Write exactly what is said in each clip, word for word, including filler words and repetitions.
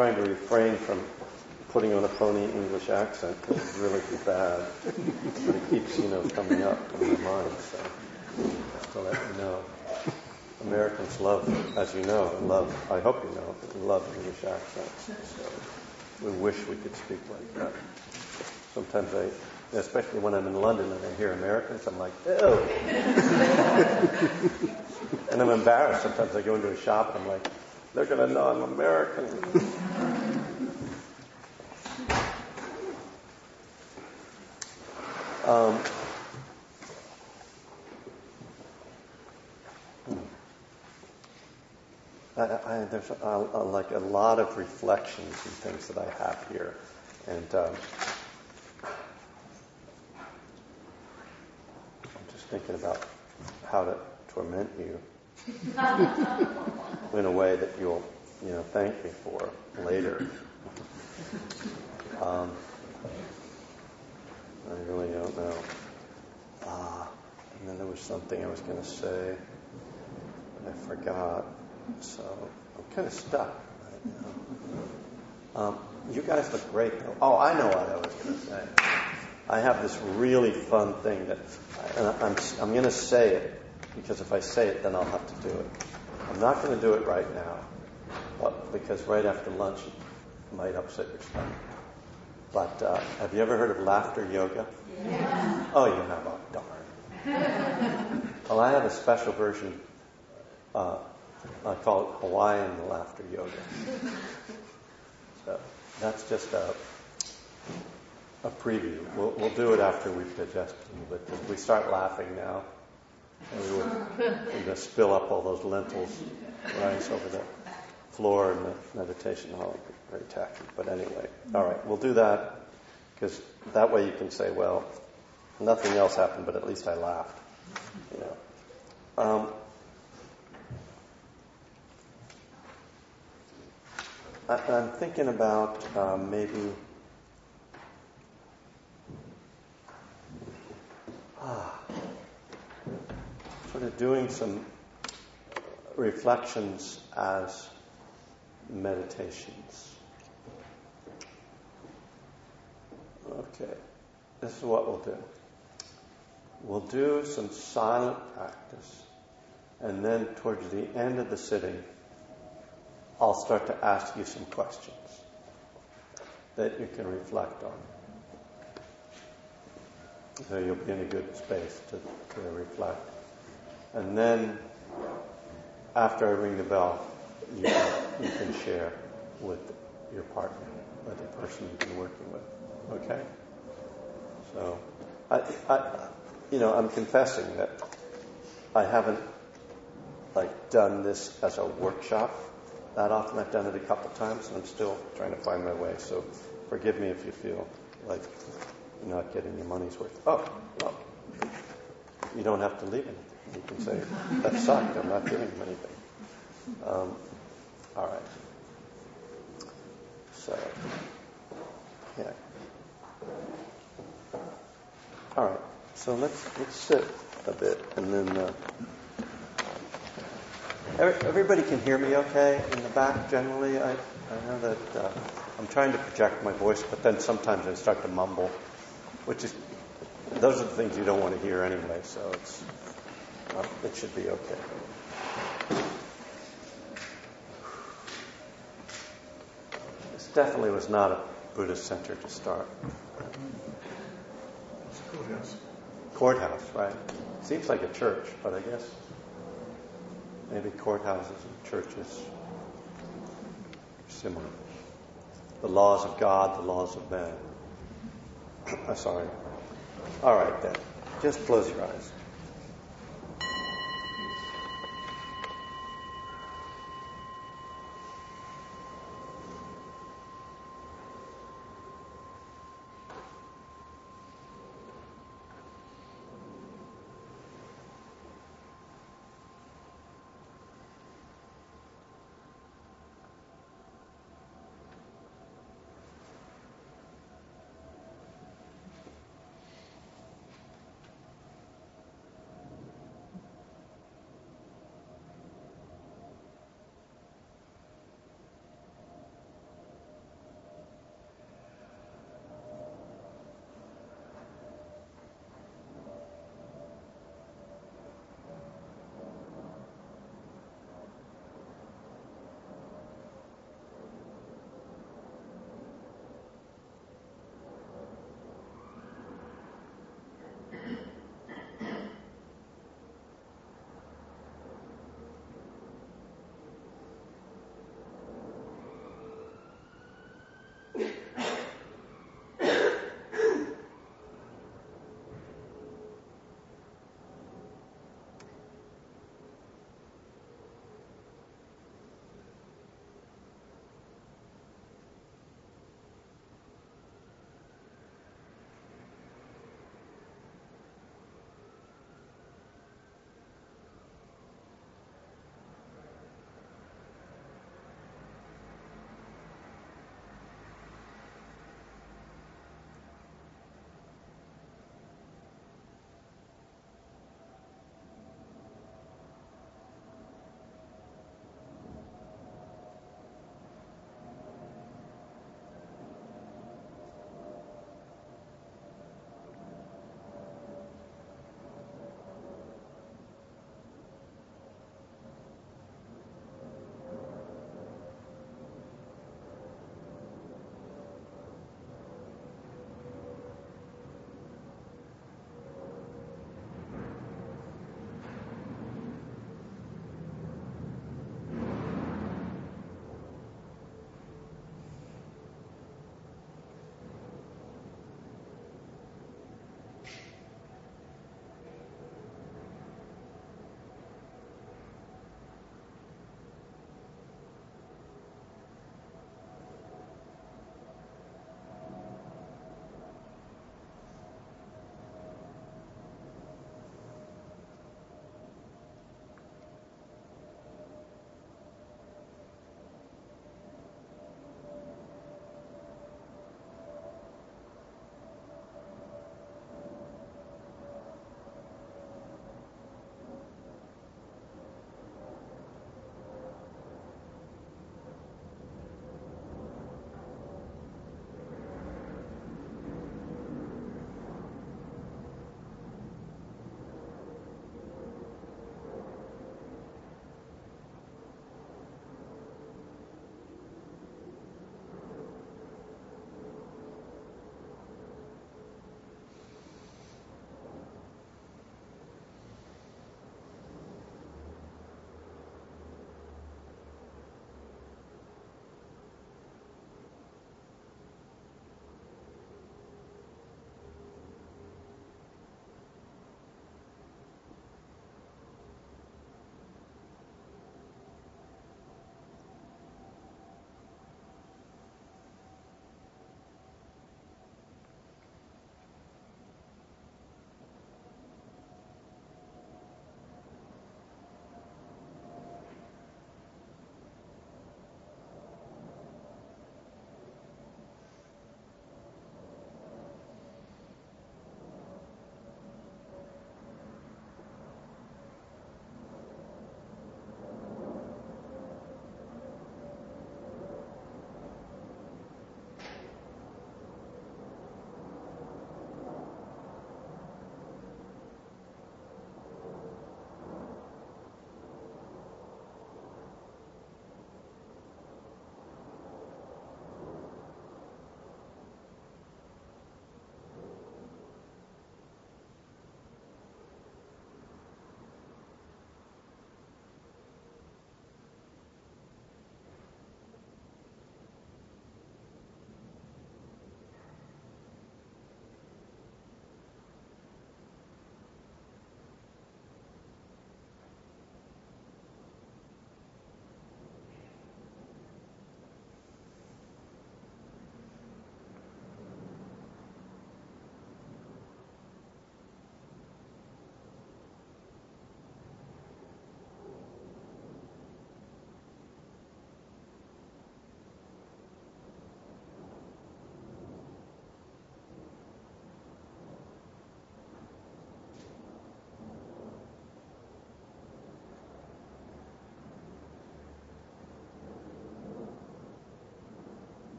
trying to refrain from putting on a phony English accent because it's really too bad. But it keeps, you know, coming up in my mind. So just to let you know, Americans love, as you know, love. I hope you know, love English accents. So we wish we could speak like that. Sometimes I, especially when I'm in London and I hear Americans, I'm like, ew. And I'm embarrassed. Sometimes I go into a shop and I'm like, they're going to know I'm American. Um, I, I, there's a, a, like a lot of reflections and things that I have here. And um, I'm just thinking about how to torment you in a way that you'll, you know, thank me for later. Um, I really don't know. Ah, and then there was something I was going to say, but I forgot. So I'm kind of stuck right now. Um, you guys look great, though. Oh, I know what I was going to say. I have this really fun thing that, and I'm I'm going to say it because if I say it, then I'll have to do it. I'm not going to do it right now, but because right after lunch it might upset your stomach. But uh, have you ever heard of laughter yoga? Yeah. Oh, you have? Oh, darn. Well, I have a special version. Uh, I call it Hawaiian laughter yoga. So that's just a a preview. We'll, we'll do it after we've digested a little bit. If we start laughing now, and we would, we're going to spill up all those lentils rice over the floor in the meditation hall. Very tacky. But anyway, all right, we'll do that because that way you can say, well, nothing else happened, but at least I laughed. You know. Um, I, I'm thinking about um, maybe ah, sort of doing some reflections as meditations. Okay, this is what we'll do. We'll do some silent practice, and then towards the end of the sitting, I'll start to ask you some questions that you can reflect on. So you'll be in a good space to, to reflect. And then, after I ring the bell, you can, you can share with your partner, with the person you've been working with. Okay? So, I, I, you know, I'm confessing that I haven't, like, done this as a workshop that often. I've done it a couple times, and I'm still trying to find my way. So, forgive me if you feel like you're not getting your money's worth. Oh, well, you don't have to leave anything. You can say, that sucked, I'm not giving him anything. Um, all right. So, yeah. All right. So let's let's sit a bit, and then uh, everybody can hear me okay in the back. Generally, I I know that uh, I'm trying to project my voice, but then sometimes I start to mumble, which is those are the things you don't want to hear anyway. So it's uh, it should be okay. This definitely was not a Buddhist center to start. It's a courthouse. Courthouse, right? Seems like a church, but I guess maybe courthouses and churches are similar. The laws of God, the laws of man. I'm sorry. All right, then. Just close your eyes.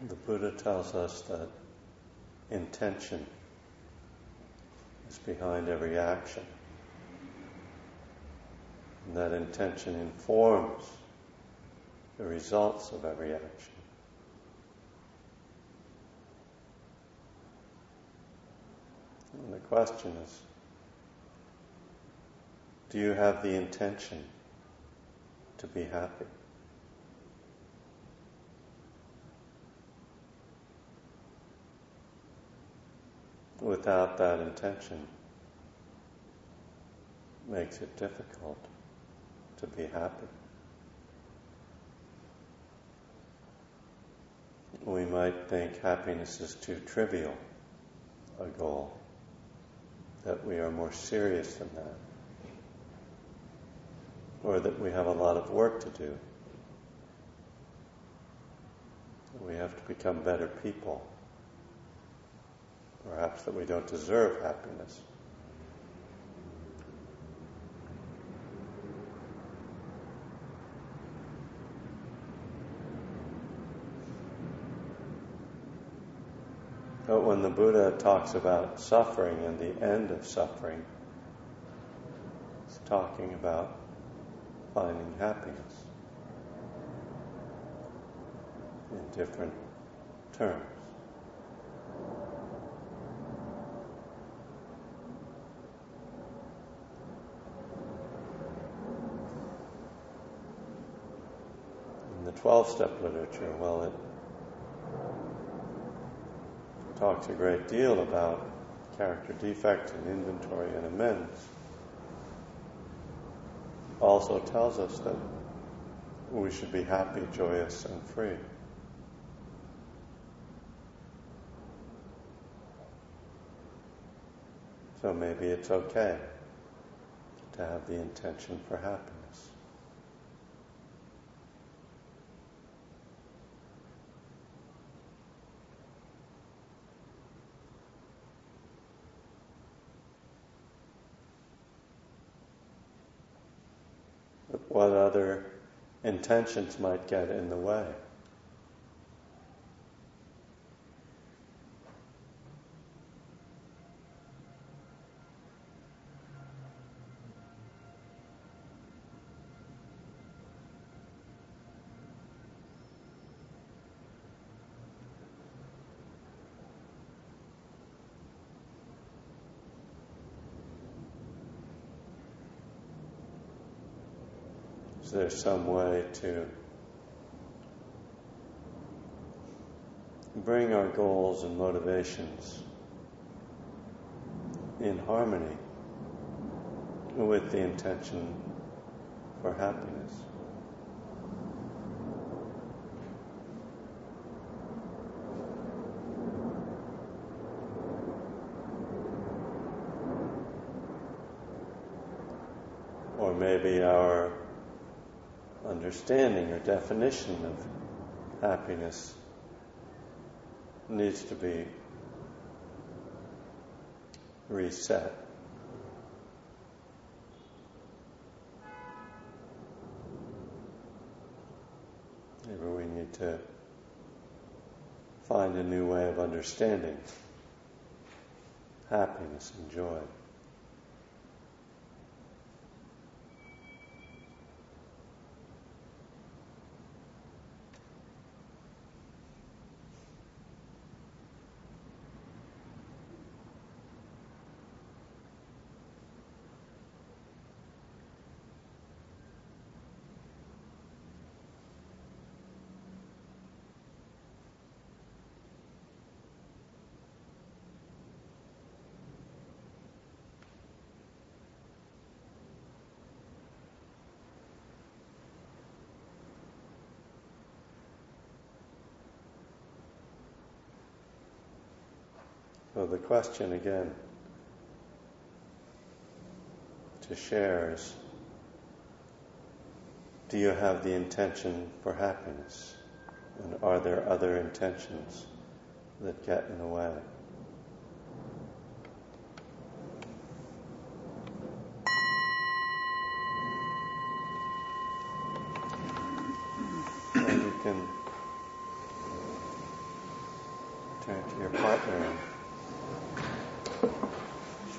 The Buddha tells us that intention is behind every action. And that intention informs the results of every action. And the question is, do you have the intention to be happy? Without that intention, makes it difficult to be happy. We might think happiness is too trivial a goal, that we are more serious than that, or that we have a lot of work to do. We have to become better people. Perhaps that we don't deserve happiness. But when the Buddha talks about suffering and the end of suffering, he's talking about finding happiness in different terms. In the twelve-step literature, well, it talks a great deal about character defect and inventory and amends. Also tells us that we should be happy, joyous, and free. So maybe it's okay to have the intention for happiness. But what other intentions might get in the way? Is there some way to bring our goals and motivations in harmony with the intention for happiness? Or maybe our understanding or definition of happiness needs to be reset. Maybe we need to find a new way of understanding happiness and joy. So the question again to share is, do you have the intention for happiness? And are there other intentions that get in the way? And you can Turn to your partner.